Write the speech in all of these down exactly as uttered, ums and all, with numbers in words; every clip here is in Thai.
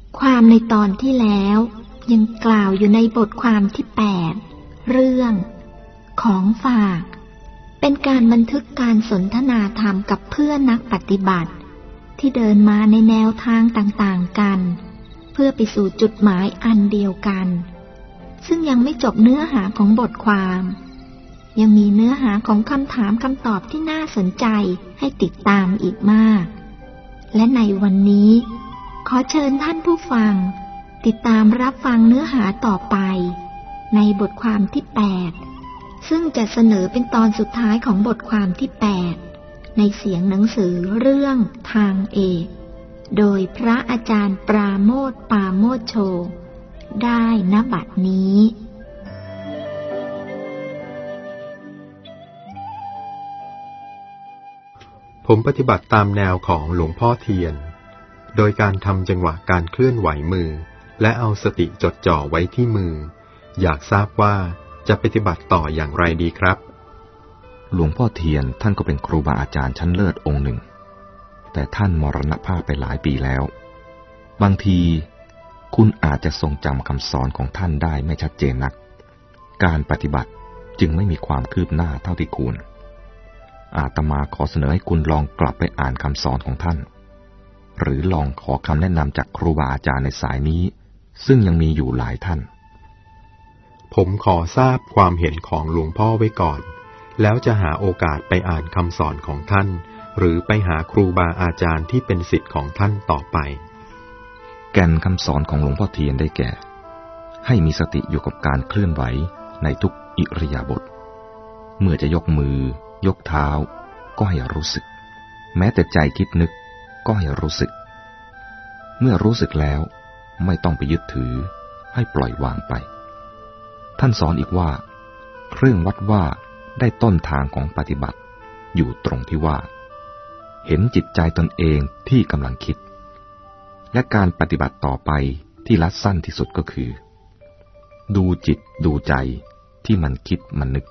ความในตอนที่แล้วยังกล่าวอยู่ในบทความที่แปดเรื่องของฝากเป็นการบันทึกการสนทนาธรรมกับเพื่อนนักปฏิบัติที่เดินมาในแนวทางต่างๆกันเพื่อไปสู่จุดหมายอันเดียวกันซึ่งยังไม่จบเนื้อหาของบทความยังมีเนื้อหาของคำถามคำตอบที่น่าสนใจให้ติดตามอีกมากและในวันนี้ขอเชิญท่านผู้ฟังติดตามรับฟังเนื้อหาต่อไปในบทความที่แปดซึ่งจะเสนอเป็นตอนสุดท้ายของบทความที่แปดในเสียงหนังสือเรื่องทางเอกโดยพระอาจารย์ปราโมทย์ปาโมทโชได้ณบัดนี้ผมปฏิบัติตามแนวของหลวงพ่อเทียนโดยการทำจังหวะการเคลื่อนไหวมือและเอาสติจดจ่อไว้ที่มืออยากทราบว่าจะปฏิบัติต่ออย่างไรดีครับหลวงพ่อเทียนท่านก็เป็นครูบาอาจารย์ชั้นเลิศองค์หนึ่งแต่ท่านมรณภาพไปหลายปีแล้วบางทีคุณอาจจะทรงจำคำสอนของท่านได้ไม่ชัดเจนนักการปฏิบัติจึงไม่มีความคืบหน้าเท่าที่ควรอาตมาขอเสนอให้คุณลองกลับไปอ่านคำสอนของท่านหรือลองขอคำแนะนำจากครูบาอาจารย์ในสายนี้ซึ่งยังมีอยู่หลายท่านผมขอทราบความเห็นของหลวงพ่อไว้ก่อนแล้วจะหาโอกาสไปอ่านคำสอนของท่านหรือไปหาครูบาอาจารย์ที่เป็นศิษย์ของท่านต่อไปแก่นคำสอนของหลวงพ่อเทียนได้แก่ให้มีสติอยู่กับการเคลื่อนไหวในทุกอิริยาบถเมื่อจะยกมือยกเท้าก็ให้รู้สึกแม้แต่ใจคิดนึกก็ให้รู้สึกเมื่อรู้สึกแล้วไม่ต้องไปยึดถือให้ปล่อยวางไปท่านสอนอีกว่าเครื่องวัดว่าได้ต้นทางของปฏิบัติอยู่ตรงที่ว่าเห็นจิตใจตนเองที่กำลังคิดและการปฏิบัติต่อไปที่ลัดสั้นที่สุดก็คือดูจิตดูใจที่มันคิดมันนึก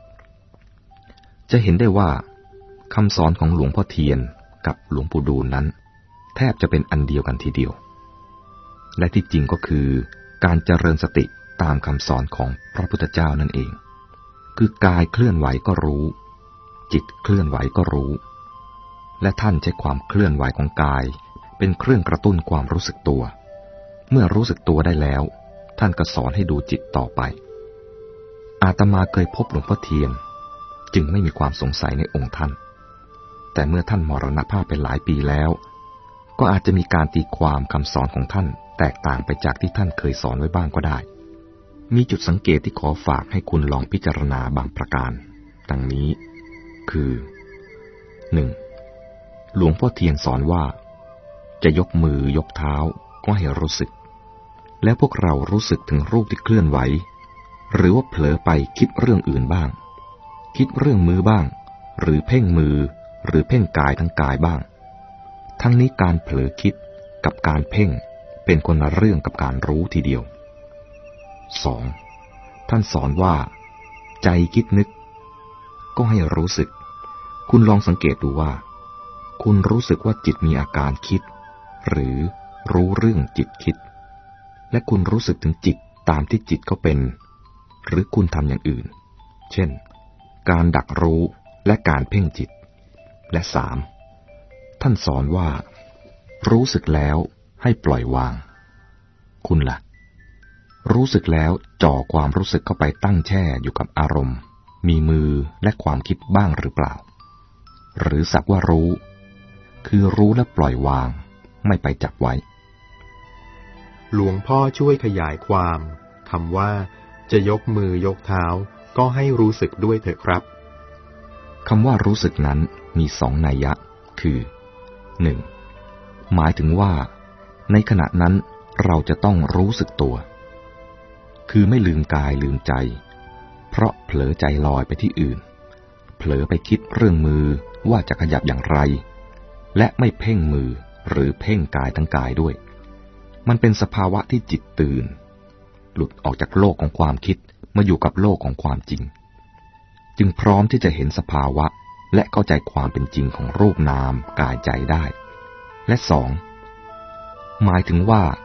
จะเห็นได้ว่าคำสอนของหลวงพ่อเทียนกับหลวงปู่ดูลนั้นแทบจะเป็นอันเดียวกันทีเดียวและที่จริงก็คือการเจริญสติตามคำสอนของพระพุทธเจ้านั่นเองคือกายเคลื่อนไหวก็รู้จิตเคลื่อนไหวก็รู้และท่านใช้ความเคลื่อนไหวของกายเป็นเครื่องกระตุ้นความรู้สึกตัวเมื่อรู้สึกตัวได้แล้วท่านก็สอนให้ดูจิตต่อไปอาตมาเคยพบหลวงพ่อเทียนจึงไม่มีความสงสัยในองค์ท่านแต่เมื่อท่านมรณภาพไปหลายปีแล้วก็อาจจะมีการตีความคำสอนของท่านแตกต่างไปจากที่ท่านเคยสอนไว้บ้างก็ได้มีจุดสังเกตที่ขอฝากให้คุณลองพิจารณาบางประการดังนี้คือ หนึ่ง. หลวงพ่อเทียนสอนว่าจะยกมือยกเท้าก็ให้รู้สึกแล้วพวกเรารู้สึกถึงรูปที่เคลื่อนไหวหรือว่าเผลอไปคิดเรื่องอื่นบ้างคิดเรื่องมือบ้างหรือเพ่งมือหรือเพ่งกายทั้งกายบ้างทั้งนี้การเผลอคิดกับการเพ่งเป็นคนละเรื่องกับการรู้ทีเดียว สอง. ท่านสอนว่าใจคิดนึกก็ให้รู้สึกคุณลองสังเกตดูว่าคุณรู้สึกว่าจิตมีอาการคิดหรือรู้เรื่องจิตคิดและคุณรู้สึกถึงจิตตามที่จิตเขาเป็นหรือคุณทำอย่างอื่นเช่นการดักรู้และการเพ่งจิตและสามท่านสอนว่ารู้สึกแล้วให้ปล่อยวางคุณล่ะรู้สึกแล้วจ่อความรู้สึกเข้าไปตั้งแช่อยู่กับอารมณ์มีมือและความคิดบ้างหรือเปล่าหรือสักว่ารู้คือรู้และปล่อยวางไม่ไปจับไว้หลวงพ่อช่วยขยายความคำว่าจะยกมือยกเท้าก็ให้รู้สึกด้วยเถอะครับคำว่ารู้สึกนั้นมีสองนัยยะคือ หนึ่ง. หมายถึงว่าในขณะนั้นเราจะต้องรู้สึกตัวคือไม่ลืมกายลืมใจเพราะเผลอใจลอยไปที่อื่นเผลอไปคิดเรื่องมือว่าจะขยับอย่างไรและไม่เพ่งมือหรือเพ่งกายทั้งกายด้วยมันเป็นสภาวะที่จิตตื่นหลุดออกจากโลกของความคิดมาอยู่กับโลกของความจริงจึงพร้อมที่จะเห็นสภาวะและเข้าใจความเป็นจริงของรูปนามกายใจได้และสองหมายถึงว่า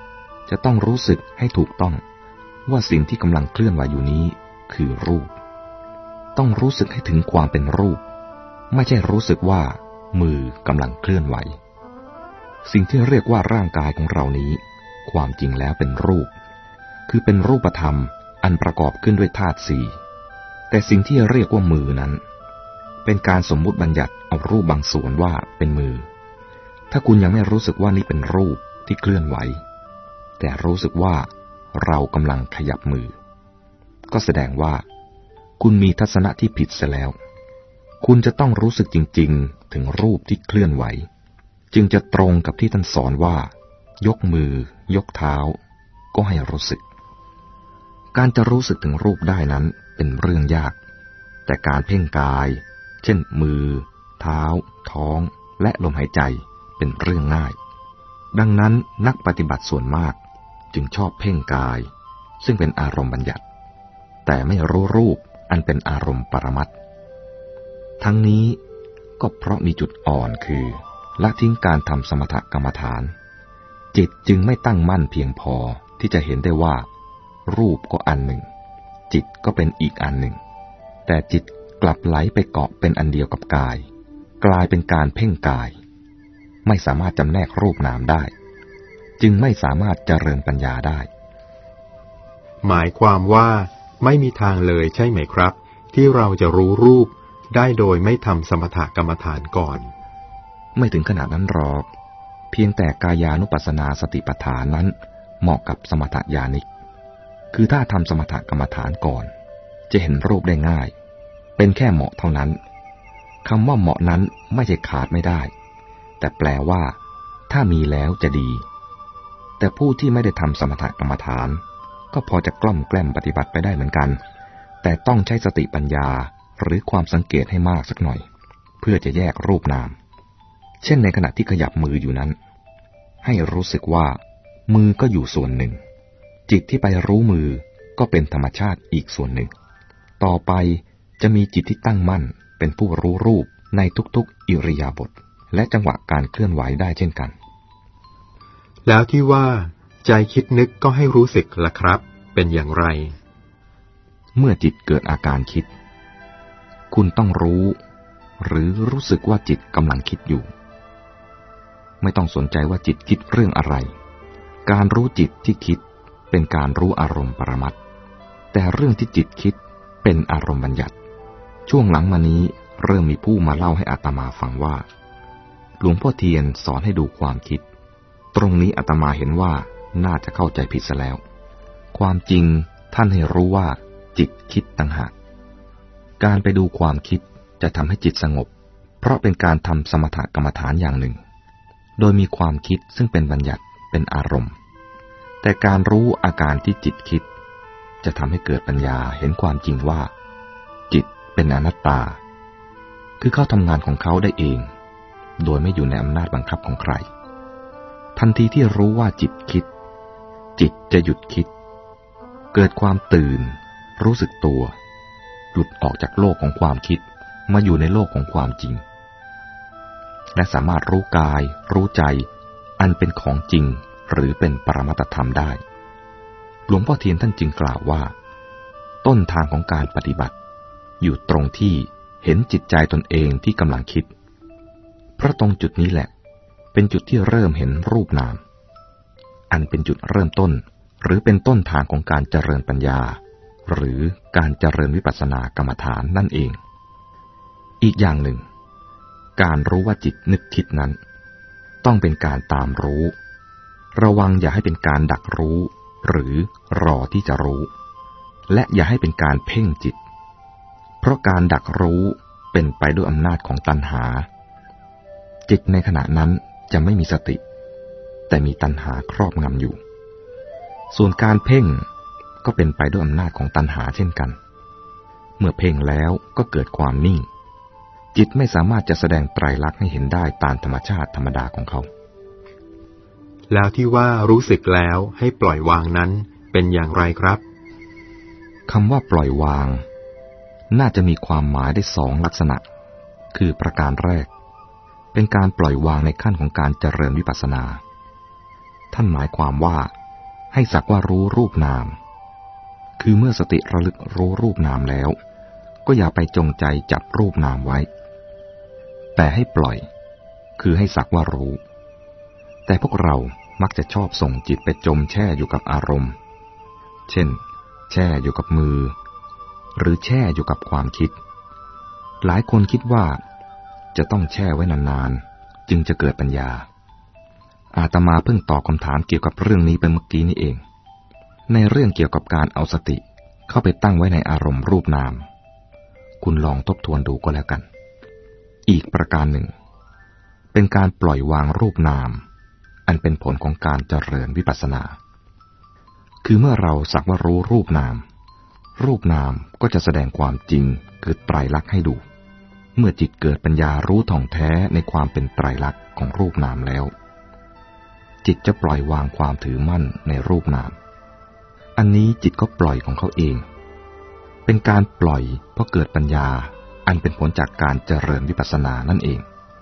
จะต้องรู้สึกให้ถูกต้องว่าสิ่งที่กำลังเคลื่อนไหวอยู่นี้คือรูปต้องรู้สึกให้ถึงความเป็นรูปไม่ใช่รู้สึกว่ามือกำลังเคลื่อนไหวสิ่งที่เรียกว่าร่างกายของเรานี้ความจริงแล้วเป็นรูปคือเป็นรูปธรรมอันประกอบขึ้นด้วยธาตุสี่แต่สิ่งที่เรียกว่ามือนั้นเป็นการสมมุติบัญญัติเอารูปบางส่วนว่าเป็นมือถ้าคุณยังไม่รู้สึกว่านี่เป็นรูปที่เคลื่อนไหวแต่รู้สึกว่าเรากำลังขยับมือก็แสดงว่าคุณมีทัศนะที่ผิดเสียแล้วคุณจะต้องรู้สึกจริงๆถึงรูปที่เคลื่อนไหวจึงจะตรงกับที่ท่านสอนว่ายกมือยกเท้าก็ให้รู้สึกการจะรู้สึกถึงรูปได้นั้นเป็นเรื่องยากแต่การเพ่งกายเช่นมือเท้าท้องและลมหายใจเป็นเรื่องง่ายดังนั้นนักปฏิบัติส่วนมากจึงชอบเพ่งกายซึ่งเป็นอารมณ์บัญญัติแต่ไม่รู้รูปอันเป็นอารมณ์ปรมัตถ์ทั้งนี้ก็เพราะมีจุดอ่อนคือละทิ้งการทำสมถกรรมฐานจิตจึงไม่ตั้งมั่นเพียงพอที่จะเห็นได้ว่ารูปก็อันหนึ่งจิตก็เป็นอีกอันหนึ่งแต่จิตกลับไหลไปเกาะเป็นอันเดียวกับกายกลายเป็นการเพ่งกายไม่สามารถจำแนกรูปนามได้จึงไม่สามารถเจริญปัญญาได้หมายความว่าไม่มีทางเลยใช่ไหมครับที่เราจะรู้รูปได้โดยไม่ทำสมถกรรมฐานก่อนไม่ถึงขนาดนั้นหรอกเพียงแต่กายานุปัสสนาสติปัฏฐานนั้นเหมาะกับสมถญาณิกคือถ้าทำสมถกรรมฐานก่อนจะเห็นรูปได้ง่ายเป็นแค่เหมาะเท่านั้นคำว่าเหมาะนั้นไม่ใช่ขาดไม่ได้แต่แปลว่าถ้ามีแล้วจะดีแต่ผู้ที่ไม่ได้ทำสมถกรรมฐานก็พอจะกล่อมแกล้มปฏิบัติไปได้เหมือนกันแต่ต้องใช้สติปัญญาหรือความสังเกตให้มากสักหน่อยเพื่อจะแยกรูปนามเช่นในขณะที่ขยับมืออยู่นั้นให้รู้สึกว่ามือก็อยู่ส่วนหนึ่งจิตที่ไปรู้มือก็เป็นธรรมชาติอีกส่วนหนึ่งต่อไปจะมีจิตที่ตั้งมั่นเป็นผู้รู้รูปในทุกๆอิริยาบถและจังหวะการเคลื่อนไหวได้เช่นกันแล้วที่ว่าใจคิดนึกก็ให้รู้สึกล่ะครับเป็นอย่างไรเมื่อจิตเกิดอาการคิดคุณต้องรู้หรือรู้สึกว่าจิตกำลังคิดอยู่ไม่ต้องสนใจว่าจิตคิดเรื่องอะไรการรู้จิตที่คิดเป็นการรู้อารมณ์ปรมัตถ์แต่เรื่องที่จิตคิดเป็นอารมณ์บัญญัติช่วงหลังมานี้เริ่มมีผู้มาเล่าให้อาตมาฟังว่าหลวงพ่อเทียนสอนให้ดูความคิดตรงนี้อาตมาเห็นว่าน่าจะเข้าใจผิดซะแล้วความจริงท่านให้รู้ว่าจิตคิดต่างหากการไปดูความคิดจะทำให้จิตสงบเพราะเป็นการทำสมถกรรมฐานอย่างหนึ่งโดยมีความคิดซึ่งเป็นบัญญัติเป็นอารมณ์แต่การรู้อาการที่จิตคิดจะทำให้เกิดปัญญาเห็นความจริงว่าจิตเป็นอนัตตาคือเขาทำงานของเขาได้เองโดยไม่อยู่ในอำนาจบังคับของใครทันทีที่รู้ว่าจิตคิดจิตจะหยุดคิดเกิดความตื่นรู้สึกตัวหลุดออกจากโลกของความคิดมาอยู่ในโลกของความจริงและสามารถรู้กายรู้ใจอันเป็นของจริงหรือเป็นปรมัตถธรรมได้หลวงพ่อเทียนท่านจึงกล่าวว่าต้นทางของการปฏิบัติอยู่ตรงที่เห็นจิตใจตนเองที่กำลังคิดเพราะตรงจุดนี้แหละเป็นจุดที่เริ่มเห็นรูปนามอันเป็นจุดเริ่มต้นหรือเป็นต้นทางของการเจริญปัญญาหรือการเจริญวิปัสสนากรรมฐานนั่นเองอีกอย่างหนึ่งการรู้ว่าจิตนึกคิดนั้นต้องเป็นการตามรู้ระวังอย่าให้เป็นการดักรู้หรือรอที่จะรู้และอย่าให้เป็นการเพ่งจิตเพราะการดักรู้เป็นไปด้วยอำนาจของตัณหาจิตในขณะนั้นจะไม่มีสติแต่มีตัณหาครอบงำอยู่ส่วนการเพ่งก็เป็นไปด้วยอำนาจของตัณหาเช่นกันเมื่อเพ่งแล้วก็เกิดความนิ่งจิตไม่สามารถจะแสดงไตรลักษณ์ให้เห็นได้ตามธรรมชาติธรรมดาของเขาแล้วที่ว่ารู้สึกแล้วให้ปล่อยวางนั้นเป็นอย่างไรครับคำว่าปล่อยวางน่าจะมีความหมายได้สองลักษณะคือประการแรกเป็นการปล่อยวางในขั้นของการเจริญวิปัสสนาท่านหมายความว่าให้สักว่ารู้รูปนามคือเมื่อสติระลึกรู้รูปนามแล้วก็อย่าไปจงใจจับรูปนามไว้แต่ให้ปล่อยคือให้สักว่ารู้แต่พวกเรามักจะชอบส่งจิตไปจมแช่อยู่กับอารมณ์เช่นแช่อยู่กับมือหรือแช่อยู่กับความคิดหลายคนคิดว่าจะต้องแช่ไว้นานๆจึงจะเกิดปัญญาอาตมาเพิ่งตอบคำถามเกี่ยวกับเรื่องนี้ไปเมื่อกี้นี่เองในเรื่องเกี่ยวกับการเอาสติเข้าไปตั้งไว้ในอารมณ์รูปนามคุณลองทบทวนดูก็แล้วกันอีกประการหนึ่งเป็นการปล่อยวางรูปนามอันเป็นผลของการเจริญวิปัสสนาคือเมื่อเราสักว่ารู้รูปนามรูปนามก็จะแสดงความจริงคือไตรลักษณ์ให้ดูเมื่อจิตเกิดปัญญารู้ท่องแท้ในความเป็นไตรลักษณ์ของรูปนามแล้วจิตจะปล่อยวางความถือมั่นในรูปนามอันนี้จิตก็ปล่อยของเขาเองเป็นการปล่อยเพราะเกิดปัญญาอันเป็นผลจากการเจริญวิปัสสนานั่นเอง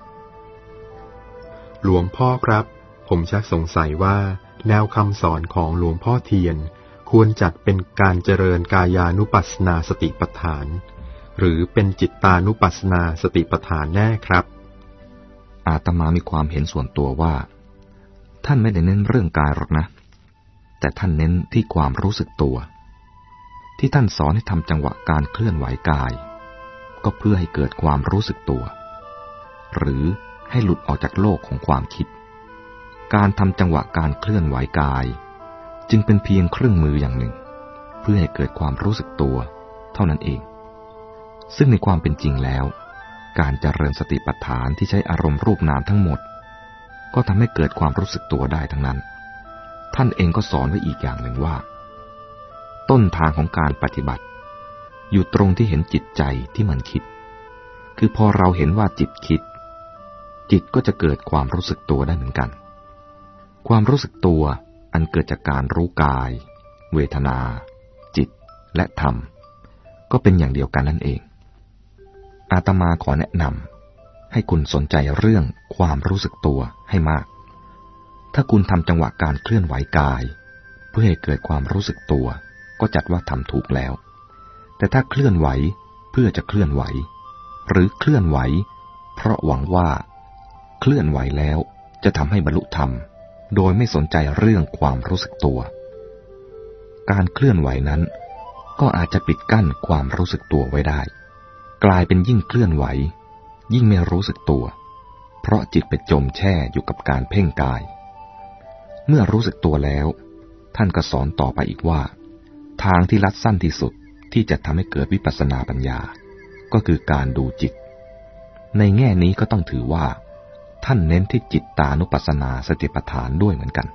หลวงพ่อครับผมชักสงสัยว่าแนวคำสอนของหลวงพ่อเทียนควรจัดเป็นการเจริญกายานุปัสสนาสติปัฏฐานหรือเป็นจิตตานุปัสสนาสติปัฏฐานแน่ครับอาตมามีความเห็นส่วนตัวว่าท่านไม่ได้เน้นเรื่องกายหรอกนะแต่ท่านเน้นที่ความรู้สึกตัวที่ท่านสอนให้ทำจังหวะการเคลื่อนไหวกายก็เพื่อให้เกิดความรู้สึกตัวหรือให้หลุดออกจากโลกของความคิดการทำจังหวะการเคลื่อนไหวกายจึงเป็นเพียงเครื่องมืออย่างหนึ่งเพื่อให้เกิดความรู้สึกตัวเท่านั้นเองซึ่งในความเป็นจริงแล้วการเจริญสติปัฏฐานที่ใช้อารมณ์รูปนามทั้งหมดก็ทำให้เกิดความรู้สึกตัวได้ทั้งนั้นท่านเองก็สอนไว้อีกอย่างหนึ่งว่าต้นทางของการปฏิบัติอยู่ตรงที่เห็นจิตใจที่มันคิดคือพอเราเห็นว่าจิตคิดจิตก็จะเกิดความรู้สึกตัวได้เหมือนกันความรู้สึกตัวอันเกิดจากการรู้กายเวทนาจิตและธรรมก็เป็นอย่างเดียวกันนั่นเองอาตมาขอแนะนำให้คุณสนใจเรื่องความรู้สึกตัวให้มากถ้าคุณทำจังหวะการเคลื่อนไหวกายเพื่อให้เกิดความรู้สึกตัวก็จัดว่าทำถูกแล้วแต่ถ้าเคลื่อนไหวเพื่อจะเคลื่อนไหวหรือเคลื่อนไหวเพราะหวังว่าเคลื่อนไหวแล้วจะทำให้บรรลุธรรมโดยไม่สนใจเรื่องความรู้สึกตัวการเคลื่อนไหวนั้นก็อาจจะปิดกั้นความรู้สึกตัวไว้ได้กลายเป็นยิ่งเคลื่อนไหวยิ่งไม่รู้สึกตัวเพราะจิตไปจมแช่อยู่กับการเพ่งกายเมื่อรู้สึกตัวแล้วท่านก็สอนต่อไปอีกว่าทางที่ลัดสั้นที่สุดที่จะทำให้เกิดวิปัสสนาปัญญาก็คือการดูจิตในแง่นี้ก็ต้องถือว่าท่านเน้นที่จิตตานุปัสสนาสติปัฏฐานด้วยเหมือนกัน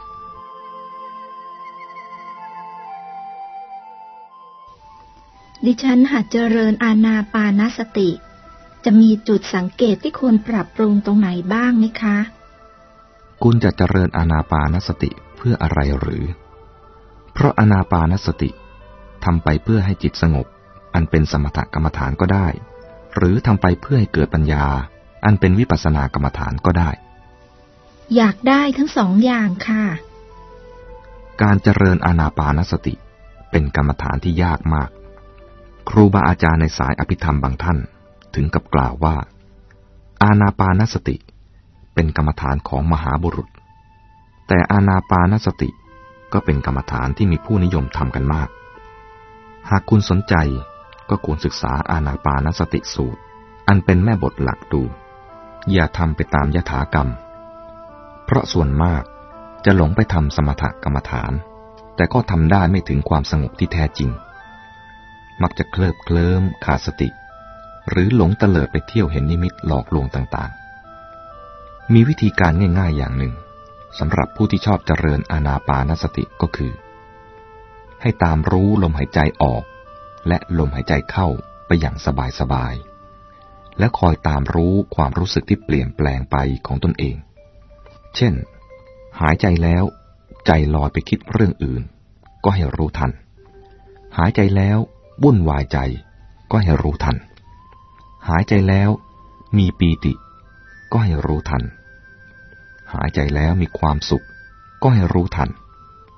ดิฉันหากเจริญอานาปานสติจะมีจุดสังเกตที่ควรปรับปรุงตรงไหนบ้างไหมคะคุณจะเจริญอานาปานสติเพื่ออะไรหรือเพราะอานาปานสติทำไปเพื่อให้จิตสงบอันเป็นสมถกรรมฐานก็ได้หรือทำไปเพื่อให้เกิดปัญญาอันเป็นวิปัสสนากรรมฐานก็ได้อยากได้ทั้งสองอย่างค่ะการเจริญอานาปานสติเป็นกรรมฐานที่ยากมากครูบาอาจารย์ในสายอภิธรรมบางท่านถึงกับกล่าวว่าอานาปานสติเป็นกรรมฐานของมหาบุรุษแต่อานาปานสติก็เป็นกรรมฐานที่มีผู้นิยมทำกันมากหากคุณสนใจก็ควรศึกษาอานาปานสติสูตรอันเป็นแม่บทหลักดูอย่าทำไปตามยถากรรมเพราะส่วนมากจะหลงไปทำสมถกรรมฐานแต่ก็ทำได้ไม่ถึงความสงบที่แท้จริงมักจะเคลิบเคลิ้มขาดสติหรือหลงเตลิดไปเที่ยวเห็นนิมิตหลอกลวงต่างๆมีวิธีการง่ายๆอย่างหนึ่งสำหรับผู้ที่ชอบเจริญอานาปานสติก็คือให้ตามรู้ลมหายใจออกและลมหายใจเข้าไปอย่างสบายๆและคอยตามรู้ความรู้สึกที่เปลี่ยนแปลงไปของตนเองเช่นหายใจแล้วใจลอยไปคิดเรื่องอื่นก็ให้รู้ทันหายใจแล้ววุ่นวายใจก็ให้รู้ทันหายใจแล้วมีปีติก็ให้รู้ทันหายใจแล้วมีความสุขก็ให้รู้ทัน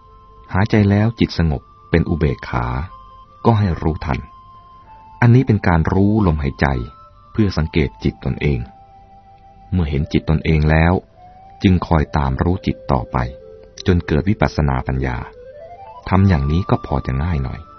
หายใจแล้วจิตสงบเป็นอุเบกขาก็ให้รู้ทันอันนี้เป็นการรู้ลมหายใจเพื่อสังเกตจิตตนเองเมื่อเห็นจิตตนเองแล้วจึงคอยตามรู้จิตต่อไปจนเกิดวิปัสสนาปัญญาทำอย่างนี้ก็พอจะง่ายหน่อย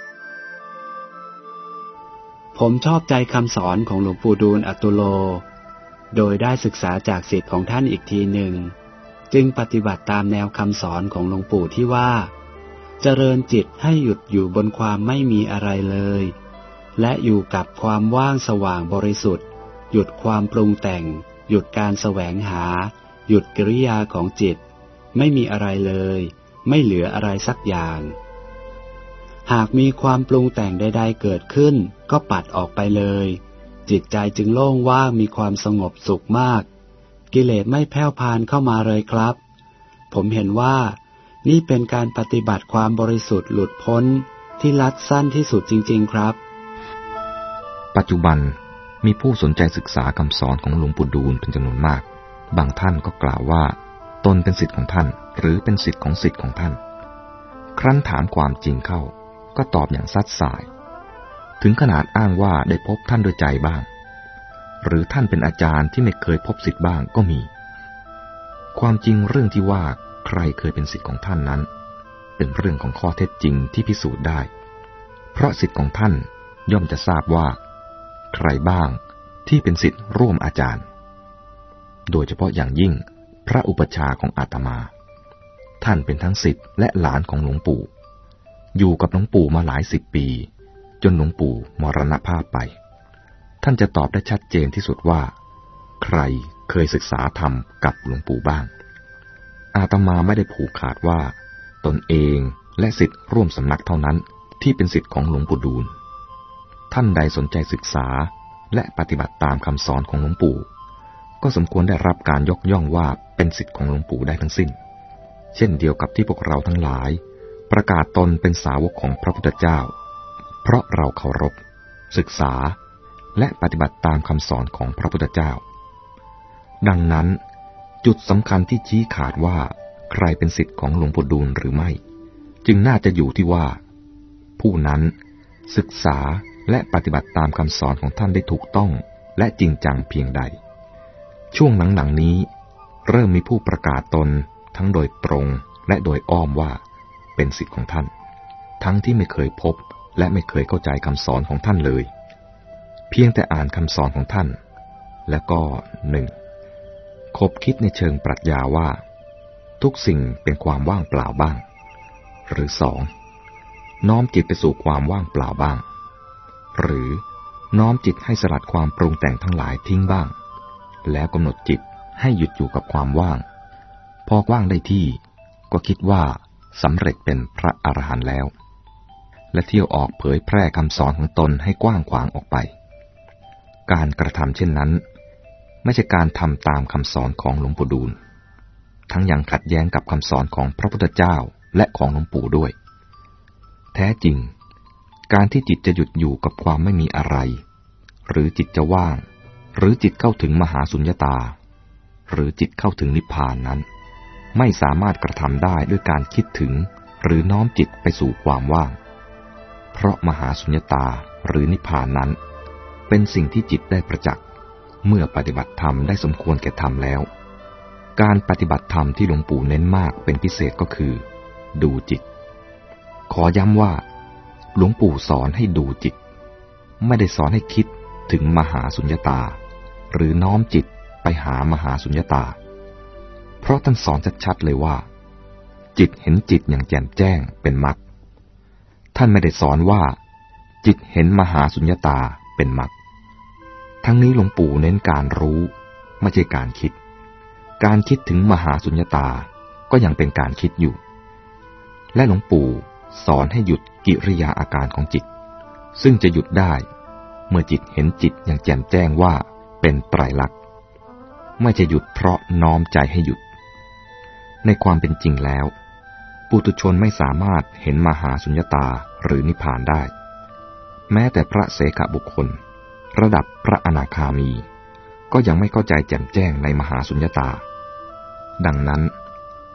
ผมชอบใจคำสอนของหลวงปู่ดูลย์อตุโลโดยได้ศึกษาจากศิษย์ของท่านอีกทีหนึ่งจึงปฏิบัติตามแนวคำสอนของหลวงปู่ที่ว่าเจริญจิตให้หยุดอยู่บนความไม่มีอะไรเลยและอยู่กับความว่างสว่างบริสุทธิ์หยุดความปรุงแต่งหยุดการแสวงหาหยุดกิริยาของจิตไม่มีอะไรเลยไม่เหลืออะไรสักอย่างหากมีความปรุงแต่งใดๆเกิดขึ้นก็ปัดออกไปเลยจิตใจจึงโล่งว่างมีความสงบสุขมากกิเลสไม่แผ่วพานเข้ามาเลยครับผมเห็นว่านี่เป็นการปฏิบัติความบริสุทธิ์หลุดพ้นที่ลัดสั้นที่สุดจริงๆครับปัจจุบันมีผู้สนใจศึกษาคำสอนของหลวงปู่ดูลย์เป็นจำนวนมากบางท่านก็กล่าวว่าตนเป็นศิษย์ของท่านหรือเป็นศิษย์ของศิษย์ของท่านครั้นถามความจริงเข้าก็ตอบอย่างซัดสายถึงขนาดอ้างว่าได้พบท่านโดยใจบ้างหรือท่านเป็นอาจารย์ที่ไม่เคยพบศิษย์บ้างก็มีความจริงเรื่องที่ว่าใครเคยเป็นศิษย์ของท่านนั้นเป็นเรื่องของข้อเท็จจริงที่พิสูจน์ได้เพราะศิษย์ของท่านย่อมจะทราบว่าใครบ้างที่เป็นศิษย์ร่วมอาจารย์โดยเฉพาะอย่างยิ่งพระอุปัชฌาย์ของอาตมาท่านเป็นทั้งศิษย์และหลานของหลวงปู่อยู่กับหลวงปู่มาหลายสิบปีจนหลวงปู่มรณภาพไปท่านจะตอบได้ชัดเจนที่สุดว่าใครเคยศึกษาธรรมกับหลวงปู่บ้างอาตมาไม่ได้ผูกขาดว่าตนเองและศิษย์ร่วมสำนักเท่านั้นที่เป็นศิษย์ของหลวงปู่ดูลย์ท่านใดสนใจศึกษาและปฏิบัติตามคำสอนของหลวงปู่ก็สมควรได้รับการยกย่องว่าเป็นศิษย์ของหลวงปู่ได้ทั้งสิ้นเช่นเดียวกับที่พวกเราทั้งหลายประกาศตนเป็นสาวกของพระพุทธเจ้าเพราะเราเคารพศึกษาและปฏิบัติตามคำสอนของพระพุทธเจ้าดังนั้นจุดสำคัญที่ชี้ขาดว่าใครเป็นศิษย์ของหลวงปู่ดูลย์หรือไม่จึงน่าจะอยู่ที่ว่าผู้นั้นศึกษาและปฏิบัติตามคำสอนของท่านได้ถูกต้องและจริงจังเพียงใดช่วงหลังๆนี้เริ่มมีผู้ประกาศตนทั้งโดยตรงและโดยอ้อมว่าเป็นศิษย์ของท่านทั้งที่ไม่เคยพบและไม่เคยเข้าใจคำสอนของท่านเลยเพียงแต่อ่านคำสอนของท่านแล้วก็หนึ่งคบคิดในเชิงปรัชญาว่าทุกสิ่งเป็นความว่างเปล่าบ้างหรือสองน้อมจิตไปสู่ความว่างเปล่าบ้างหรือน้อมจิตให้สลัดความปรุงแต่งทั้งหลายทิ้งบ้างแล้วกำหนดจิตให้หยุดอยู่กับความว่างพอว่างได้ที่ก็คิดว่าสำเร็จเป็นพระอรหันต์แล้วและเที่ยวออกเผยแพร่คำสอนของตนให้กว้างขวางออกไปการกระทำเช่นนั้นไม่ใช่การทำตามคำสอนของหลวงปู่ดูลย์ทั้งยังขัดแย้งกับคำสอนของพระพุทธเจ้าและของหลวงปู่ด้วยแท้จริงการที่จิตจะหยุดอยู่กับความไม่มีอะไรหรือจิตจะว่างหรือจิตเข้าถึงมหาสุญญตาหรือจิตเข้าถึงนิพพานนั้นไม่สามารถกระทำได้ด้วยการคิดถึงหรือน้อมจิตไปสู่ความว่างเพราะมหาสุญญตาหรือนิพพานนั้นเป็นสิ่งที่จิตได้ประจักษ์เมื่อปฏิบัติธรรมได้สมควรแก่ธรรมแล้วการปฏิบัติธรรมที่หลวงปู่เน้นมากเป็นพิเศษก็คือดูจิตขอย้ำว่าหลวงปู่สอนให้ดูจิตไม่ได้สอนให้คิดถึงมหาสุญญตาหรือน้อมจิตไปหามหาสุญญตาเพราะท่านสอนชัดๆเลยว่าจิตเห็นจิตอย่างแจ่มแจ้งเป็นมรรคท่านไม่ได้สอนว่าจิตเห็นมหาสุญญตาเป็นมรรคทั้งนี้หลวงปู่เน้นการรู้ไม่ใช่การคิดการคิดถึงมหาสุญญตาก็ยังเป็นการคิดอยู่และหลวงปู่สอนให้หยุดกิริยาอาการของจิตซึ่งจะหยุดได้เมื่อจิตเห็นจิตอย่างแจ่มแจ้งว่าเป็นไตรลักษณ์ไม่จะหยุดเพราะน้อมใจให้หยุดในความเป็นจริงแล้วปุถุชนไม่สามารถเห็นมหาสุญญตาหรือนิพพานได้แม้แต่พระเสขบุคคลระดับพระอนาคามีก็ยังไม่เข้าใจแจ่มแจ้งในมหาสุญญตาดังนั้น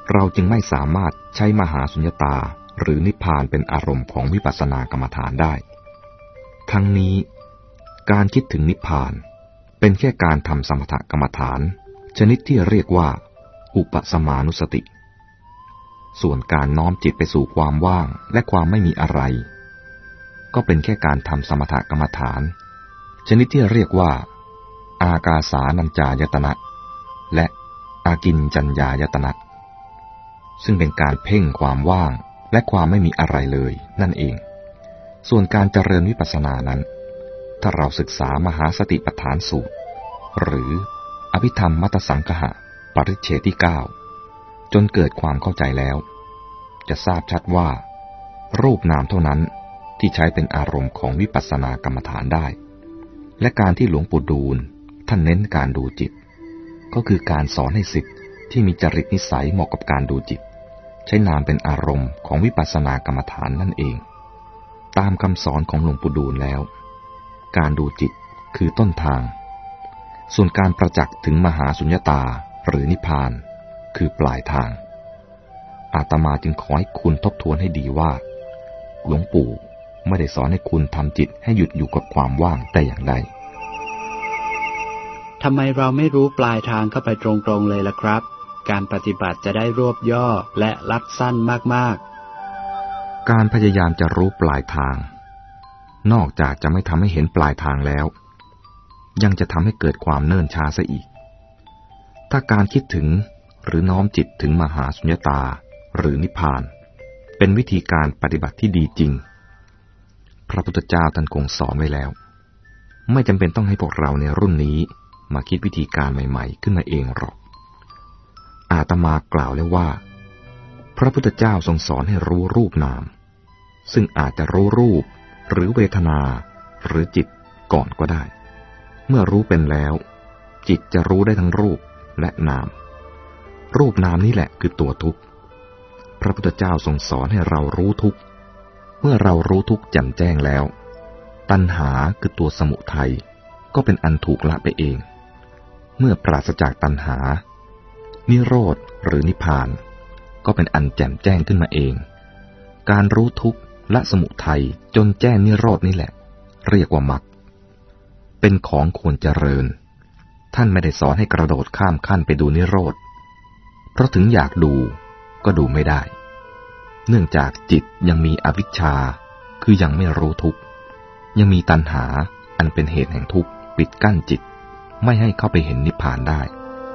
เราจึงไม่สามารถใช้มหาสุญญตาหรือนิพพานเป็นอารมณ์ของวิปัสสนากรรมฐานได้ทั้งนี้การคิดถึงนิพพานเป็นแค่การทำสมถกรรมฐานชนิดที่เรียกว่าอุปสมานุสติส่วนการน้อมจิตไปสู่ความว่างและความไม่มีอะไรก็เป็นแค่การทำสมถกรรมฐานชนิดที่เรียกว่าอากาสานัญจายตนะและอากิญจัญญายตนะซึ่งเป็นการเพ่งความว่างและความไม่มีอะไรเลยนั่นเองส่วนการเจริญวิปัสสนานั้นถ้าเราศึกษามหาสติปัฏฐานสูตรหรืออภิธรรมมัตตสังคหะปริเฉดที่เก้าจนเกิดความเข้าใจแล้วจะทราบชัดว่ารูปนามเท่านั้นที่ใช้เป็นอารมณ์ของวิปัสสนากรรมฐานได้และการที่หลวงปู่ดูลท่านเน้นการดูจิตก็คือการสอนให้ศิษย์ที่มีจริตนิสัยเหมาะกับการดูจิตใช้นามเป็นอารมณ์ของวิปัสสนากรรมฐานนั่นเองตามคำสอนของหลวงปู่ดูลแล้วการดูจิตคือต้นทางส่วนการประจักษ์ถึงมหาสุญญตาหรือนิพพานคือปลายทางอาตมาจึงขอให้คุณทบทวนให้ดีว่าหลวงปู่ไม่ได้สอนให้คุณทำจิตให้หยุดอยู่กับความว่างแต่อย่างใดทำไมเราไม่รู้ปลายทางเข้าไปตรงๆเลยล่ะครับการปฏิบัติจะได้รวบย่อและลัดสั้นมากๆการพยายามจะรู้ปลายทางนอกจากจะไม่ทำให้เห็นปลายทางแล้วยังจะทำให้เกิดความเนิ่นช้าซะอีกถ้าการคิดถึงหรือน้อมจิตถึงมหาสุญญตาหรือนิพพานเป็นวิธีการปฏิบัติที่ดีจริงพระพุทธเจ้าท่านคงสอนไว้แล้วไม่จำเป็นต้องให้พวกเราในรุ่นนี้มาคิดวิธีการใหม่ๆขึ้นมาเองหรอกอาตมากล่าวแล้วว่าพระพุทธเจ้าทรงสอนให้รู้รูปนามซึ่งอาจจะรู้รูปหรือเวทนาหรือจิตก่อนก็ได้เมื่อรู้เป็นแล้วจิตจะรู้ได้ทั้งรูปและนามรูปนามนี่แหละคือตัวทุกข์พระพุทธเจ้าทรงสอนให้เรารู้ทุกข์เมื่อเรารู้ทุกข์แจ่มแจ้งแล้วตัณหาคือตัวสมุทัยก็เป็นอันถูกละไปเองเมื่อปราศจากตัณหานิโรธหรือนิพพานก็เป็นอันแจ่มแจ้งขึ้นมาเองการรู้ทุกข์ละสมุทัยจนแจ้งนิโรธนี่แหละเรียกว่ามรรคเป็นของควรเจริญท่านไม่ได้สอนให้กระโดดข้ามขั้นไปดูนิโรธเพราะถึงอยากดูก็ดูไม่ได้เนื่องจากจิตยังมีอวิชชาคือยังไม่รู้ทุกข์ยังมีตัณหาอันเป็นเหตุแห่งทุกข์ปิดกั้นจิตไม่ให้เข้าไปเห็นนิพพานได้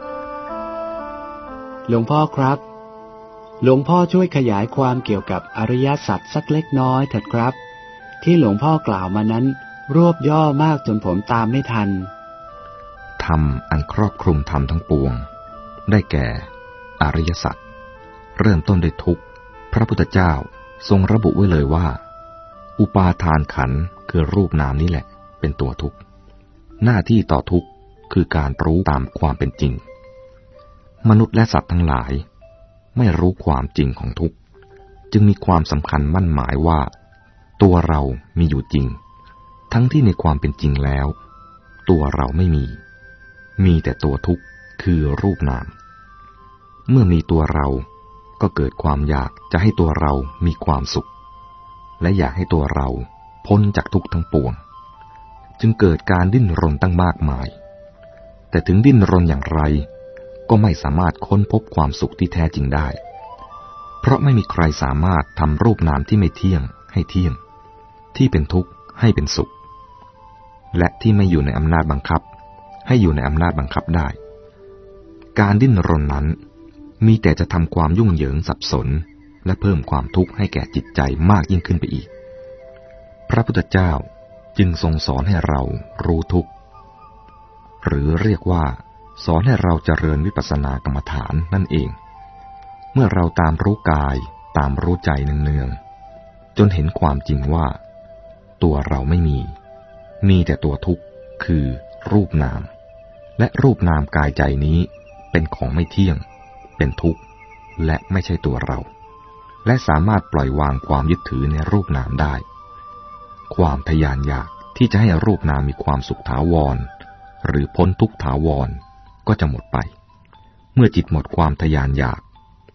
หลวงพ่อครับหลวงพ่อช่วยขยายความเกี่ยวกับอริยสัจสักเล็กน้อยเถิดครับที่หลวงพ่อกล่าวมานั้นรวบย่อมากจนผมตามไม่ทันธรรมอันครอบคลุมธรรมทั้งปวงได้แก่อริยสัจเริ่มต้นด้วยทุกข์พระพุทธเจ้าทรงระบุไว้เลยว่าอุปาทานขันธ์คือรูปนามนี้แหละเป็นตัวทุกข์หน้าที่ต่อทุกข์คือการรู้ตามความเป็นจริงมนุษย์และสัตว์ทั้งหลายไม่รู้ความจริงของทุกข์จึงมีความสำคัญมั่นหมายว่าตัวเรามีอยู่จริงทั้งที่ในความเป็นจริงแล้วตัวเราไม่มีมีแต่ตัวทุกข์คือรูปนามเมื่อมีตัวเราก็เกิดความอยากจะให้ตัวเรามีความสุขและอยากให้ตัวเราพ้นจากทุกข์ทั้งปวงจึงเกิดการดิ้นรนตั้งมากมายแต่ถึงดิ้นรนอย่างไรก็ไม่สามารถค้นพบความสุขที่แท้จริงได้เพราะไม่มีใครสามารถทำรูปนามที่ไม่เที่ยงให้เที่ยงที่เป็นทุกข์ให้เป็นสุขและที่ไม่อยู่ในอำนาจบังคับให้อยู่ในอำนาจบังคับได้การดิ้นรนนั้นมีแต่จะทำความยุ่งเหยิงสับสนและเพิ่มความทุกข์ให้แก่จิตใจมากยิ่งขึ้นไปอีกพระพุทธเจ้าจึงทรงสอนให้เรารู้ทุกข์หรือเรียกว่าสอนให้เราเจริญวิปัสสนากรรมฐานนั่นเองเมื่อเราตามรู้กายตามรู้ใจเนืองๆจนเห็นความจริงว่าตัวเราไม่มีมีแต่ตัวทุกข์คือรูปนามและรูปนามกายใจนี้เป็นของไม่เที่ยงเป็นทุกข์และไม่ใช่ตัวเราและสามารถปล่อยวางความยึดถือในรูปนามได้ความทยานอยากที่จะให้รูปนามมีความสุขถาวรหรือพ้นทุกข์ถาวรก็จะหมดไปเมื่อจิตหมดความทยานอยาก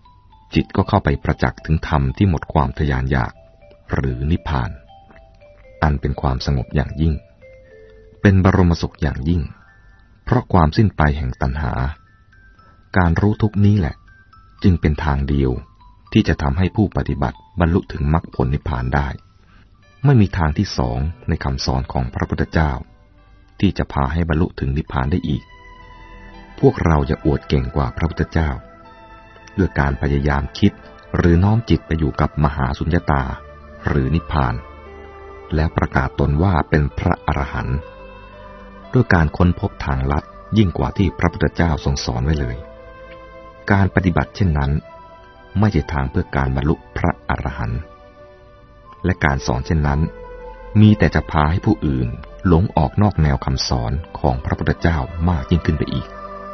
จิตก็เข้าไปประจักษ์ถึงธรรมที่หมดความทะยานอยากหรือนิพพานอันเป็นความสงบอย่างยิ่งเป็นบรมสุขอย่างยิ่งเพราะความสิ้นไปแห่งตัณหาการรู้ทุกนี้แหละจึงเป็นทางเดียวที่จะทำให้ผู้ปฏิบัติบรรลุถึงมรรคผลนิพพานได้ไม่มีทางที่สองในคำสอนของพระพุทธเจ้าที่จะพาให้บรรลุถึงนิพพานได้อีกพวกเราอย่าอวดเก่งกว่าพระพุทธเจ้าด้วยการพยายามคิดหรือน้อมจิตไปอยู่กับมหาสุญญตาหรือนิพพานแล้วประกาศตนว่าเป็นพระอรหันต์ด้วยการค้นพบทางลัดยิ่งกว่าที่พระพุทธเจ้าทรงสอนไว้เลยการปฏิบัติเช่นนั้นไม่ใช่ทางเพื่อการบรรลุพระอรหันต์และการสอนเช่นนั้นมีแต่จะพาให้ผู้อื่นหลงออกนอกแนวคำสอนของพระพุทธเจ้ามากยิ่งขึ้นไปอีก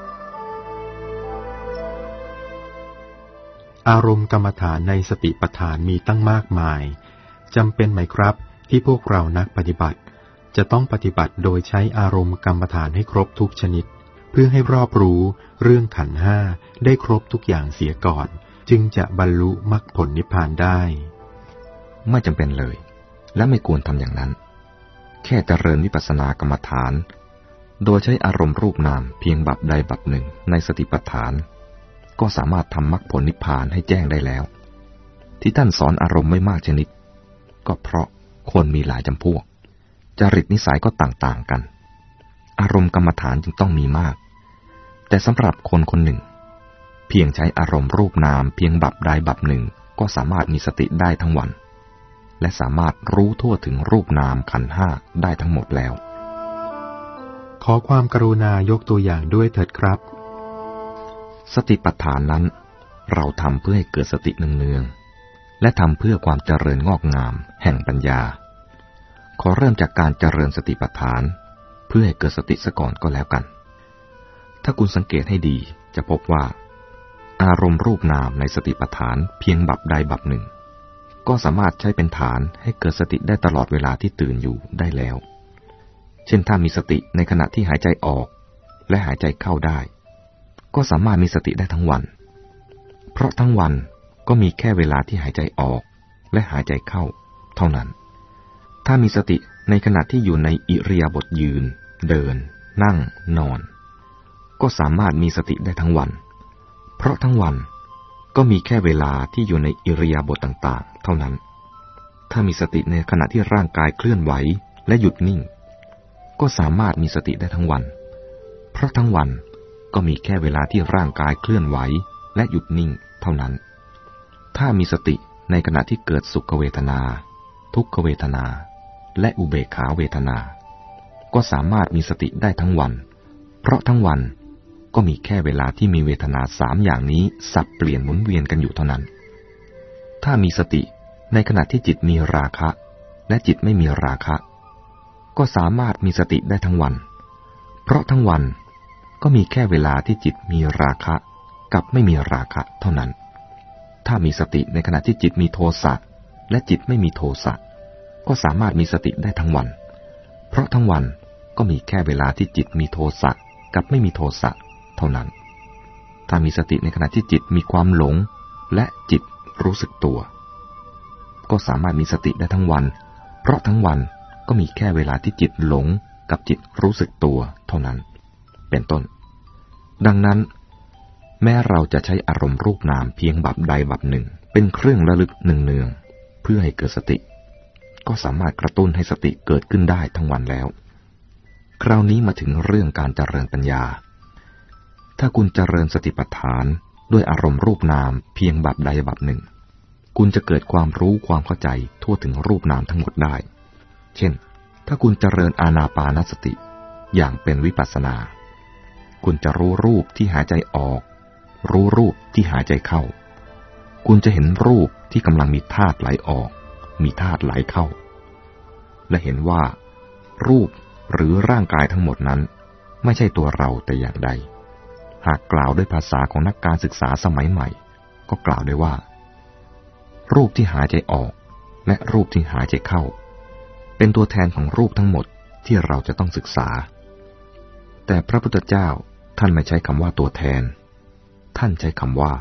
อารมณ์กรรมฐานในสติปัฏฐานมีตั้งมากมายจำเป็นไหมครับที่พวกเรานักปฏิบัติจะต้องปฏิบัติโดยใช้อารมณ์กรรมฐานให้ครบทุกชนิดเพื่อให้รอบรู้เรื่องขันธ์ห้าได้ครบทุกอย่างเสียก่อนจึงจะบรรลุมรรคผลนิพพานได้ไม่จำเป็นเลยและไม่ควรทำอย่างนั้นแค่เจริญวิปัสสนากรรมฐานโดยใช้อารมณ์รูปนามเพียงบับใดบับหนึ่งในสติปัฏฐานก็สามารถทำมรรคผลนิพพานให้แจ้งได้แล้วที่ท่านสอนอารมณ์ไม่มากชนิดก็เพราะคนมีหลายจำพวกจริตนิสัยก็ต่างๆกันอารมณ์กรรมฐานจึงต้องมีมากแต่สำหรับคนคนหนึ่งเพียงใช้อารมณ์รูปนามเพียงบับใดบับหนึ่งก็สามารถมีสติได้ทั้งวันและสามารถรู้ทั่วถึงรูปนามขันธ์ห้าได้ทั้งหมดแล้วขอความกรุณายกตัวอย่างด้วยเถิดครับสติปัฏฐานนั้นเราทำเพื่อให้เกิดสติเนืองๆและทำเพื่อความเจริญงอกงามแห่งปัญญาขอเริ่มจากการเจริญสติปัฏฐานเพื่อให้เกิดสติซะก่อนก็แล้วกันถ้าคุณสังเกตให้ดีจะพบว่าอารมณ์รูปนามในสติปัฏฐานเพียงบับใดบับหนึ่งก็สามารถใช้เป็นฐานให้เกิดสติได้ตลอดเวลาที่ตื่นอยู่ได้แล้วเช่นถ้ามีสติในขณะที่หายใจออกและหายใจเข้าได้ก็สามารถมีสติได้ทั้งวันเพราะทั้งวันก็มีแค่เวลาที่หายใจออกและหายใจเข้าเท่านั้นถ้ามีสติในขณะที่อยู่ในอิริยาบถยืนเดินนั่งนอนก็สามารถมีสติได้ทั้งวันเพราะทั้งวันก็มีแค่เวลาที่อยู่ในอิริยาบถต่างๆเท่านั้นถ้ามีสติในขณะที่ร่างกายเคลื่อนไหวและหยุดนิ่งก็สามารถมีสติได้ทั้งวันเพราะทั้งวันก็มีแค่เวลาที่ร่างกายเคลื่อนไหวและหยุดนิ่งเท่านั้นถ้ามีสติในขณะที่เกิดสุขเวทนาทุกขเวทนาและอุเบกขาเวทนาก็สามารถมีสติได้ทั้งวันเพราะทั้งวันก็มีแค่เวลาที่มีเวทนาสามอย่างนี้สับเปลี่ยนหมุนเวียนกันอยู่เท่านั้นถ้ามีสติในขณะที่จิตมีราคะและจิตไม่มีราคะก็สามารถมีสติได้ทั้งวันเพราะทั้งวันก็มีแค่เวลาที่จิตมีราคะกับไม่มีราคะเท่านั้นถ้ามีสติในขณะที่จิตมีโทสะและจิตไม่มีโทสะก็สามารถมีสติได้ทั้งวันเพราะทั้งวันก็มีแค่เวลาที่จิตมีโทสะกับไม่มีโทสะเท่านั้นถ้ามีสติในขณะที่จิตมีความหลงและจิตรู้สึกตัวก็สามารถมีสติได้ทั้งวันเพราะทั้งวันก็มีแค่เวลาที่จิตหลงกับจิตรู้สึกตัวเท่านั้นเป็นต้นดังนั้นแม้เราจะใช้อารมณ์รูปนามเพียงบับใดบับหนึ่งเป็นเครื่องระลึกเนืองๆเพื่อให้เกิดสติก็สามารถกระตุ้นให้สติเกิดขึ้นได้ทั้งวันแล้วคราวนี้มาถึงเรื่องการเจริญปัญญาถ้าคุณเจริญสติปัฏฐานด้วยอารมณ์รูปนามเพียงบับใดบับหนึ่งคุณจะเกิดความรู้ความเข้าใจทั่วถึงรูปนามทั้งหมดได้เช่นถ้าคุณเจริญอานาปานสติอย่างเป็นวิปัสสนาคุณจะรู้รูปที่หายใจออกรู้รูปที่หายใจเข้าคุณจะเห็นรูปที่กำลังมีธาตุไหลออกมีธาตุไหลเข้าและเห็นว่ารูปหรือร่างกายทั้งหมดนั้นไม่ใช่ตัวเราแต่อย่างใดหากกล่าวด้วยภาษาของนักการศึกษาสมัยใหม่ก็กล่าวได้ว่ารูปที่หายใจออกและรูปที่หายใจเข้าเป็นตัวแทนของรูปทั้งหมดที่เราจะต้องศึกษาแต่พระพุทธเจ้าท่านไม่ใช้คำว่าตัวแทนท่านใช้คำว่า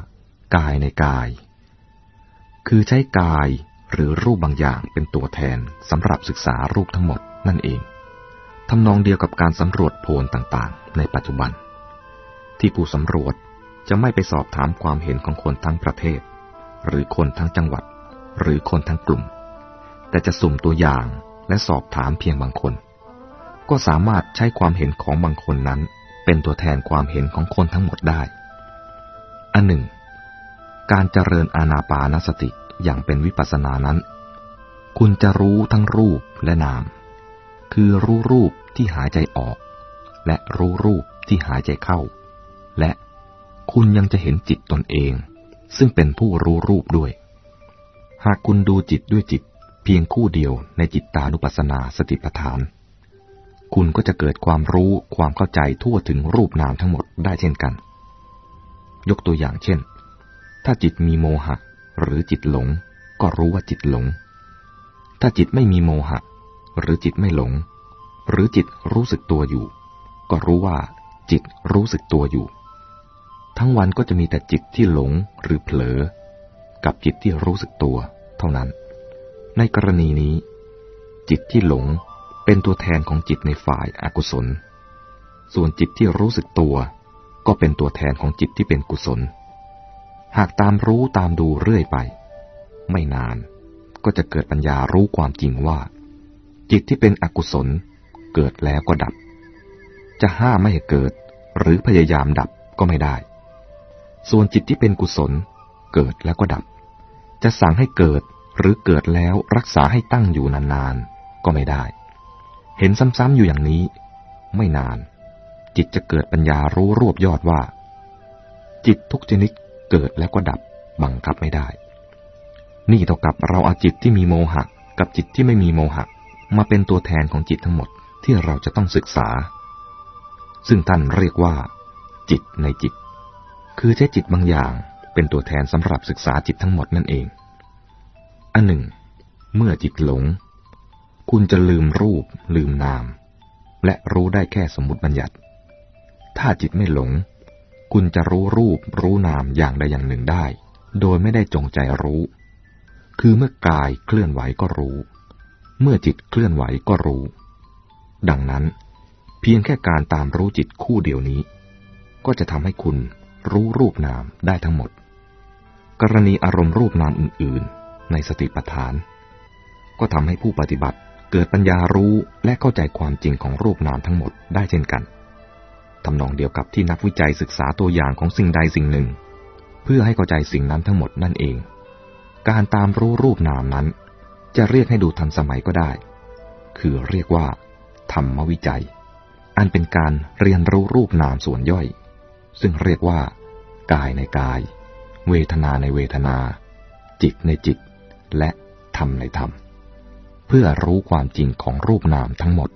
กายในกายคือใช้กายหรือรูปบางอย่างเป็นตัวแทนสำหรับศึกษารูปทั้งหมดนั่นเองทำนองเดียวกับการสำรวจโพลต่างๆในปัจจุบันที่ผู้สำรวจจะไม่ไปสอบถามความเห็นของคนทั้งประเทศหรือคนทั้งจังหวัดหรือคนทั้งกลุ่มแต่จะสุ่มตัวอย่างและสอบถามเพียงบางคนก็สามารถใช้ความเห็นของบางคนนั้นเป็นตัวแทนความเห็นของคนทั้งหมดได้อันหนึ่งการเจริญอานาปานสติอย่างเป็นวิปัสสนานั้นคุณจะรู้ทั้งรูปและนามคือรู้รูปที่หายใจออกและรู้รูปที่หายใจเข้าและคุณยังจะเห็นจิตตนเองซึ่งเป็นผู้รู้รูปด้วยหากคุณดูจิตด้วยจิตเพียงคู่เดียวในจิตตานุปัสสนาสติปัฏฐานคุณก็จะเกิดความรู้ความเข้าใจทั่วถึงรูปนามทั้งหมดได้เช่นกันยกตัวอย่างเช่นถ้าจิตมีโมหะหรือจิตหลงก็รู้ว่าจิตหลงถ้าจิตไม่มีโมหะหรือจิตไม่หลงหรือจิตรู้สึกตัวอยู่ก็รู้ว่าจิตรู้สึกตัวอยู่ทั้งวันก็จะมีแต่จิตที่หลงหรือเผลอกับจิตที่รู้สึกตัวเท่านั้นในกรณีนี้จิตที่หลงเป็นตัวแทนของจิตในฝ่ายอกุศลส่วนจิตที่รู้สึกตัวก็เป็นตัวแทนของจิตที่เป็นกุศลหากตามรู้ตามดูเรื่อยไปไม่นานก็จะเกิดปัญญารู้ความจริงว่าจิตที่เป็นอกุศลเกิดแล้วก็ดับจะห้ามไม่ให้เกิดหรือพยายามดับก็ไม่ได้ส่วนจิตที่เป็นกุศลเกิดแล้วก็ดับจะสั่งให้เกิดหรือเกิดแล้วรักษาให้ตั้งอยู่นานๆก็ไม่ได้เห็นซ้ำๆอยู่อย่างนี้ไม่นานจิตจะเกิดปัญญารู้รวบยอดว่าจิตทุกชนิดเกิดแล้วก็ดับบังคับไม่ได้นี่เท่ากับเราเอาจิตที่มีโมหะกับจิตที่ไม่มีโมหะมาเป็นตัวแทนของจิตทั้งหมดที่เราจะต้องศึกษาซึ่งท่านเรียกว่าจิตในจิตคือใช้จิตบางอย่างเป็นตัวแทนสำหรับศึกษาจิตทั้งหมดนั่นเองอันหนึ่งเมื่อจิตหลงคุณจะลืมรูปลืมนามและรู้ได้แค่สมมุติบัญญัติถ้าจิตไม่หลงคุณจะรู้รูปรู้นามอย่างใดอย่างหนึ่งได้โดยไม่ได้จงใจรู้คือเมื่อกายเคลื่อนไหวก็รู้เมื่อจิตเคลื่อนไหวก็รู้ดังนั้นเพียงแค่การตามรู้จิตคู่เดียวนี้ก็จะทำให้คุณรู้รูปนามได้ทั้งหมดกรณีอารมณ์รูปนามอื่นๆในสติปัฏฐานก็ทำให้ผู้ปฏิบัติเกิดปัญญารู้และเข้าใจความจริงของรูปนามทั้งหมดได้เช่นกันทำนองเดียวกับที่นักวิจัยศึกษาตัวอย่างของสิ่งใดสิ่งหนึ่งเพื่อให้เข้าใจสิ่งนั้นทั้งหมดนั่นเองการตามรู้รูปนามนั้นจะเรียกให้ดูทันสมัยก็ได้คือเรียกว่าธรรมวิจัยอันเป็นการเรียนรู้รูปนามส่วนย่อยซึ่งเรียกว่ากายในกายเวทนาในเวทนาจิตในจิตและธรรมในธรรมเพื่อรู้ความจริงของรูปนามทั้งหมด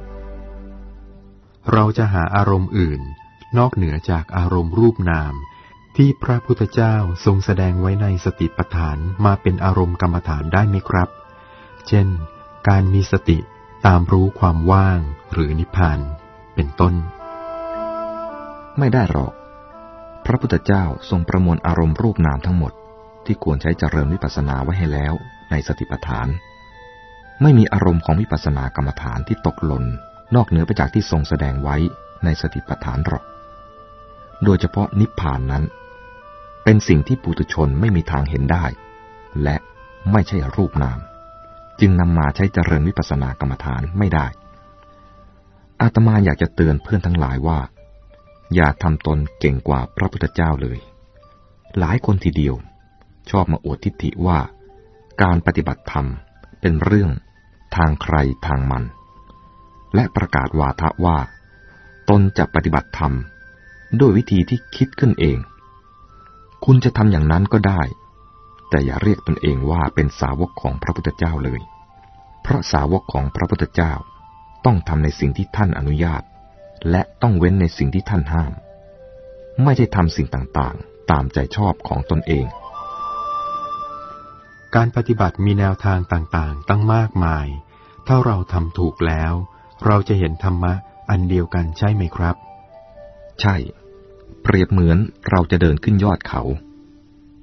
เราจะหาอารมณ์อื่นนอกเหนือจากอารมณ์รูปนามที่พระพุทธเจ้าทรงแสดงไว้ในสติปัฏฐานมาเป็นอารมณ์กรรมฐานได้ไหมครับเช่นการมีสติตามรู้ความว่างหรือนิพพานเป็นต้นไม่ได้หรอกพระพุทธเจ้าทรงประมวลอารมณ์รูปนามทั้งหมดที่ควรใช้เจริญวิปัสสนาไว้ให้แล้วในสติปัฏฐานไม่มีอารมณ์ของวิปัสสนากรรมฐานที่ตกหล่นนอกเหนือไปจากที่ทรงแสดงไว้ในสติปัฏฐานหรอกโดยเฉพาะนิพพานนั้นเป็นสิ่งที่ปุถุชนไม่มีทางเห็นได้และไม่ใช่รูปนามจึงนำมาใช้เจริญวิปัสสนากรรมฐานไม่ได้อาตมาอยากจะเตือนเพื่อนทั้งหลายว่าอย่าทำตนเก่งกว่าพระพุทธเจ้าเลยหลายคนทีเดียวชอบมาอวดทิฏฐิว่าการปฏิบัติธรรมเป็นเรื่องทางใครทางมันและประกาศวาทะว่าตนจะปฏิบัติธรรมด้วยวิธีที่คิดขึ้นเองคุณจะทำอย่างนั้นก็ได้แต่อย่าเรียกตนเองว่าเป็นสาวกของพระพุทธเจ้าเลยเพราะสาวกของพระพุทธเจ้าต้องทำในสิ่งที่ท่านอนุญาตและต้องเว้นในสิ่งที่ท่านห้ามไม่ใช่ทำสิ่งต่างๆตามใจชอบของตนเองการปฏิบัติมีแนวทางต่างๆตั้งมากมายถ้าเราทำถูกแล้วเราจะเห็นธรรมะอันเดียวกันใช่ไหมครับใช่เปรียบเหมือนเราจะเดินขึ้นยอดเขา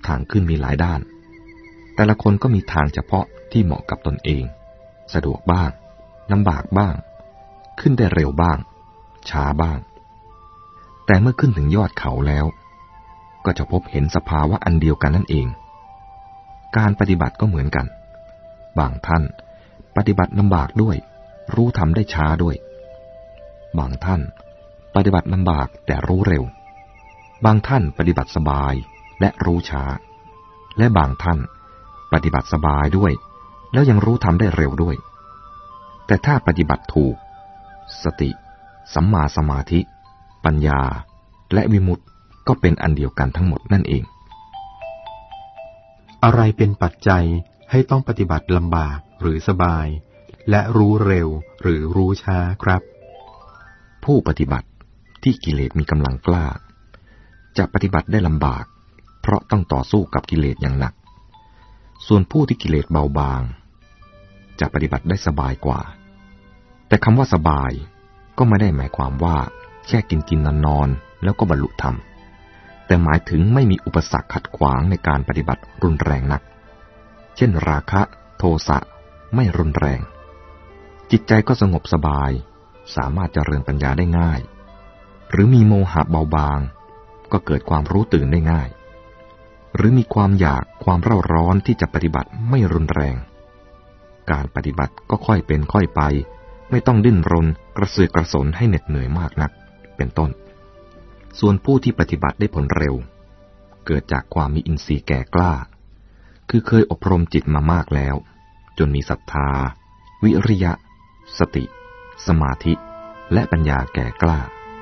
ทางขึ้นมีหลายด้านแต่ละคนก็มีทางเฉพาะที่เหมาะกับตนเองสะดวกบ้างลำบากบ้างขึ้นได้เร็วบ้างช้าบ้างแต่เมื่อขึ้นถึงยอดเขาแล้วก็จะพบเห็นสภาวะอันเดียวกันนั่นเองการปฏิบัติก็เหมือนกันบางท่านปฏิบัติลำบากด้วยรู้ทำได้ช้าด้วยบางท่านปฏิบัติลำบากแต่รู้เร็วบางท่านปฏิบัติสบายและรู้ช้าและบางท่านปฏิบัติสบายด้วยแล้วยังรู้ทำได้เร็วด้วยแต่ถ้าปฏิบัติถูกสติสัมมาสมาธิปัญญาและวิมุตติก็เป็นอันเดียวกันทั้งหมดนั่นเองอะไรเป็นปัจจัยให้ต้องปฏิบัติลำบากหรือสบายและรู้เร็วหรือรู้ช้าครับผู้ปฏิบัติที่กิเลสมีกำลังกล้าจะปฏิบัติได้ลำบากเพราะต้องต่อสู้กับกิเลสอย่างหนักส่วนผู้ที่กิเลสเบาบางจะปฏิบัติได้สบายกว่าแต่คำว่าสบายก็ไม่ได้หมายความว่าแค่กินกินนอนนอนแล้วก็บรรลุธรรมแต่หมายถึงไม่มีอุปสรรคขัดขวางในการปฏิบัติรุนแรงนักเช่นราคะโทสะไม่รุนแรงจิตใจก็สงบสบายสามารถเจริญปัญญาได้ง่ายหรือมีโมหะเบาบางก็เกิดความรู้ตื่นได้ง่ายหรือมีความอยากความเร่าร้อนที่จะปฏิบัติไม่รุนแรงการปฏิบัติก็ค่อยเป็นค่อยไปไม่ต้องดิ้นรนกระเสือกกระสนให้เหน็ดเหนื่อยมากนักเป็นต้นส่วนผู้ที่ปฏิบัติได้ผลเร็วเกิดจากความมีอินทรีย์แก่กล้าคือเคยอบรมจิตมามากแล้วจนมีศรัทธาวิริยะสติสมาธิและปัญญาแก่กล้า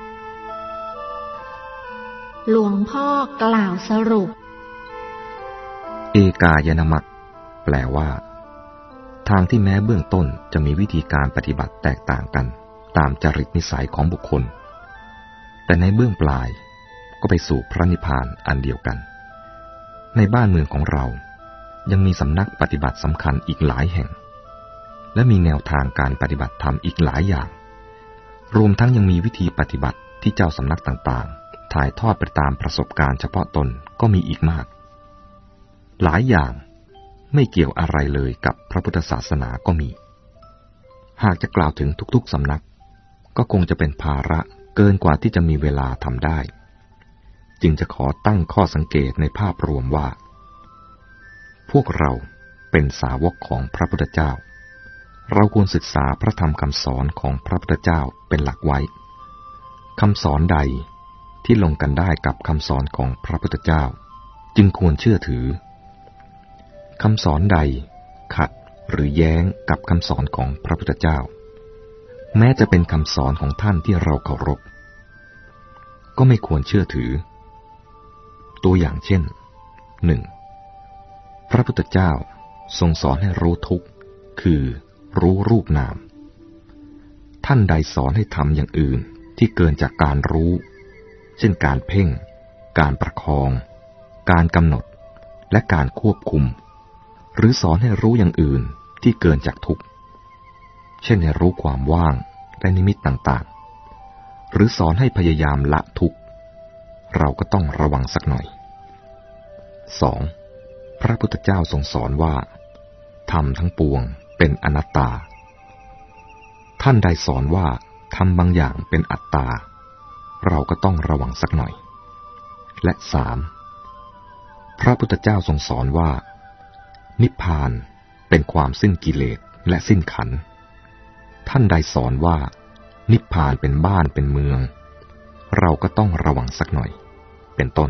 หลวงพ่อกล่าวสรุปเอกายนมัคแปลว่าทางที่แม้เบื้องต้นจะมีวิธีการปฏิบัติแตกต่างกันตามจริตนิสัยของบุคคลแต่ในเบื้องปลายก็ไปสู่พระนิพพานอันเดียวกันในบ้านเมืองของเรายังมีสำนักปฏิบัติสำคัญอีกหลายแห่งและมีแนวทางการปฏิบัติธรรมอีกหลายอย่างรวมทั้งยังมีวิธีปฏิบัติที่เจ้าสำนักต่างๆถ่ายทอดไปตามประสบการณ์เฉพาะตนก็มีอีกมากหลายอย่างไม่เกี่ยวอะไรเลยกับพระพุทธศาสนาก็มีหากจะกล่าวถึงทุกๆสำนักก็คงจะเป็นภาระเกินกว่าที่จะมีเวลาทำได้จึงจะขอตั้งข้อสังเกตในภาพรวมว่าพวกเราเป็นสาวกของพระพุทธเจ้าเราควรศึกษาพระธรรมคำสอนของพระพุทธเจ้าเป็นหลักไว้คำสอนใดที่ลงกันได้กับคำสอนของพระพุทธเจ้าจึงควรเชื่อถือคำสอนใดขัดหรือแย้งกับคำสอนของพระพุทธเจ้าแม้จะเป็นคำสอนของท่านที่เราเคารพก็ไม่ควรเชื่อถือตัวอย่างเช่น หนึ่ง. พระพุทธเจ้าทรงสอนให้รู้ทุกข์คือรู้รูปนามท่านใดสอนให้ทำอย่างอื่นที่เกินจากการรู้เช่นการเพ่งการประคองการกำหนดและการควบคุมหรือสอนให้รู้อย่างอื่นที่เกินจากทุกข์เช่นให้รู้ความว่างและนิมิตต่างๆหรือสอนให้พยายามละทุกข์เราก็ต้องระวังสักหน่อย สอง. พระพุทธเจ้าทรงสอนว่าธรรมทั้งปวงเป็นอนัตตาท่านใดสอนว่าธรรมบางอย่างเป็นอัตตาเราก็ต้องระวังสักหน่อยและ สาม. พระพุทธเจ้าทรงสอนว่านิพพานเป็นความสิ้นกิเลสและสิ้นขันธ์ท่านใดสอนว่านิพพานเป็นบ้านเป็นเมืองเราก็ต้องระวังสักหน่อยเป็นต้น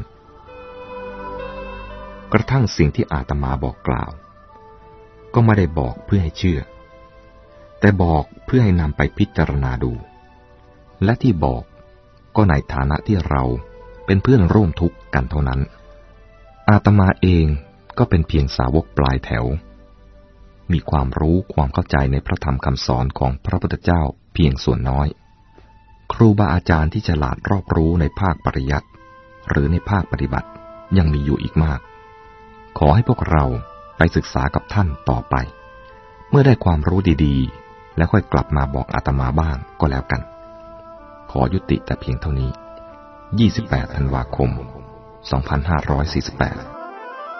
กระทั่งสิ่งที่อาตมาบอกกล่าวก็ไม่ได้บอกเพื่อให้เชื่อแต่บอกเพื่อให้นำไปพิจารณาดูและที่บอกก็ในฐานะที่เราเป็นเพื่อนร่วมทุกข์กันเท่านั้นอาตมาเองก็เป็นเพียงสาวกปลายแถวมีความรู้ความเข้าใจในพระธรรมคำสอนของพระพุทธเจ้าเพียงส่วนน้อยครูบาอาจารย์ที่ฉลาดรอบรู้ในภาคปริยัติหรือในภาคปฏิบัติยังมีอยู่อีกมากขอให้พวกเราไปศึกษากับท่านต่อไปเมื่อได้ความรู้ดีๆแล้วค่อยกลับมาบอกอาตมาบ้างก็แล้วกันขอยุติแต่เพียงเท่านี้ยี่สิบแปดธันวาคมสองพันห้าร้อยสี่สิบแปด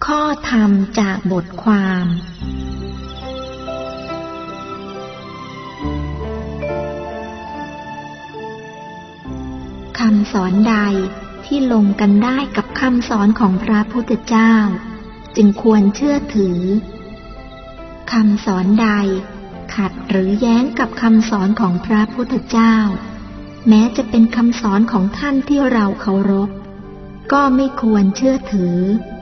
ข้อธรรมจากบทความคำสอนใดที่ลงกันได้กับคำสอนของพระพุทธเจ้าจึงควรเชื่อถือคำสอนใดขัดหรือแย้งกับคำสอนของพระพุทธเจ้าแม้จะเป็นคำสอนของท่านที่เราเคารพก็ไม่ควรเชื่อถือ